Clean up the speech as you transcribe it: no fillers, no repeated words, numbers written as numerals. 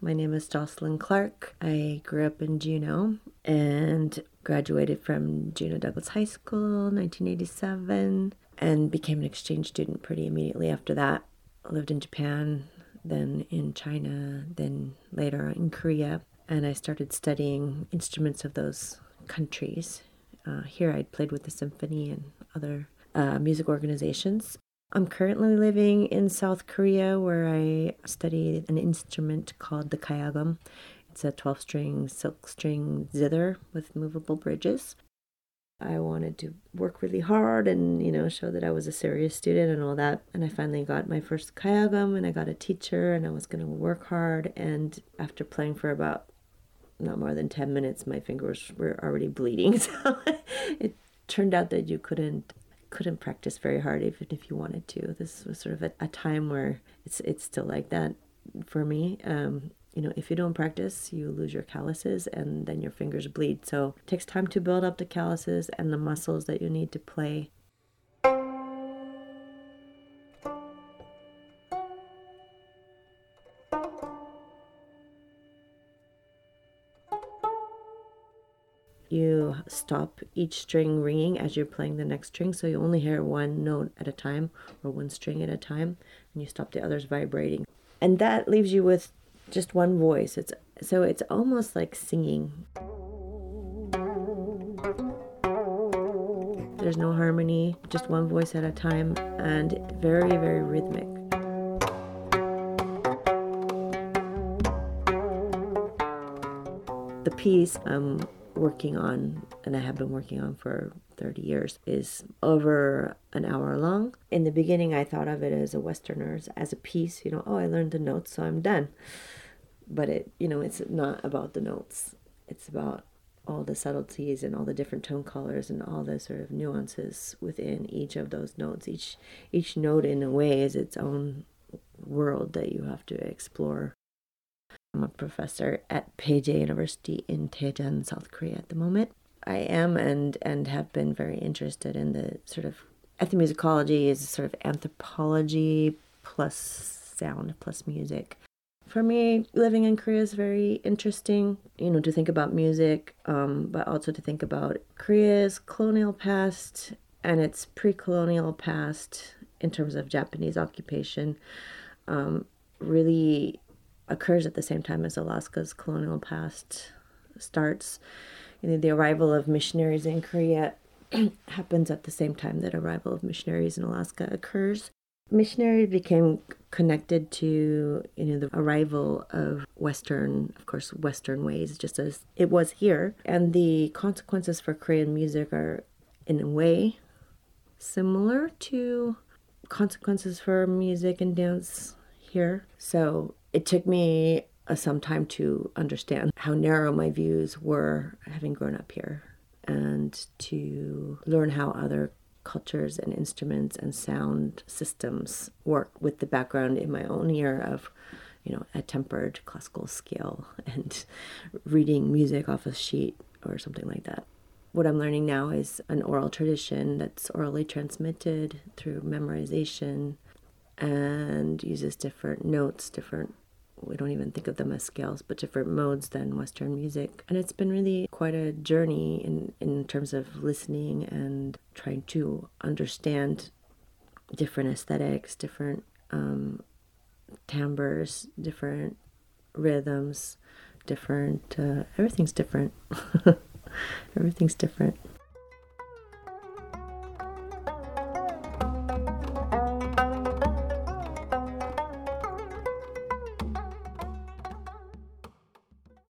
My name is Jocelyn Clark. I grew up in Juneau and graduated from Juneau Douglas High School in 1987 and became an exchange student pretty immediately after that. I lived in Japan, then in China, then later in Korea, and I started studying instruments of those countries. Here I'd played with the symphony and other music organizations. I'm currently living in South Korea where I study an instrument called the kayagum. It's a 12-string silk-string zither with movable bridges. I wanted to work really hard and, show that I was a serious student and all that. And I finally got my first kayagum and I got a teacher and I was going to work hard. And after playing for about not more than 10 minutes, my fingers were already bleeding. So it turned out that you couldn't practice very hard even if you wanted to. This was sort of a time where it's still like that for me. If you don't practice, you lose your calluses and then your fingers bleed. So it takes time to build up the calluses and the muscles that you need to play. You stop each string ringing as you're playing the next string, so you only hear one note at a time or one string at a time, and you stop the others vibrating. And that leaves you with just one voice. It's almost like singing. There's no harmony, just one voice at a time, and very, very rhythmic. The piece I'm working on, and I have been working on for 30 years, is over an hour long. In the beginning, I thought of it as a Westerner, as a piece, I learned the notes, so I'm done. But it's not about the notes. It's about all the subtleties and all the different tone colors and all the sort of nuances within each of those notes. Each note, in a way, is its own world that you have to explore. I'm a professor at Peije University in Daejeon, South Korea at the moment. I am and have been very interested in the sort of ethnomusicology is sort of anthropology plus sound plus music. For me, living in Korea is very interesting, to think about music, but also to think about Korea's colonial past and its pre-colonial past in terms of Japanese occupation. Really occurs at the same time as Alaska's colonial past starts. The arrival of missionaries in Korea happens at the same time that arrival of missionaries in Alaska occurs. Missionaries became connected to, the arrival of Western ways, just as it was here. And the consequences for Korean music are, in a way, similar to consequences for music and dance here. So it took me some time to understand how narrow my views were having grown up here and to learn how other cultures and instruments and sound systems work with the background in my own ear of, a tempered classical scale and reading music off a sheet or something like that. What I'm learning now is an oral tradition that's orally transmitted through memorization and uses different notes, we don't even think of them as scales, but different modes than Western music. And it's been really quite a journey in terms of listening and trying to understand different aesthetics, different timbres, different rhythms, everything's different. Everything's different.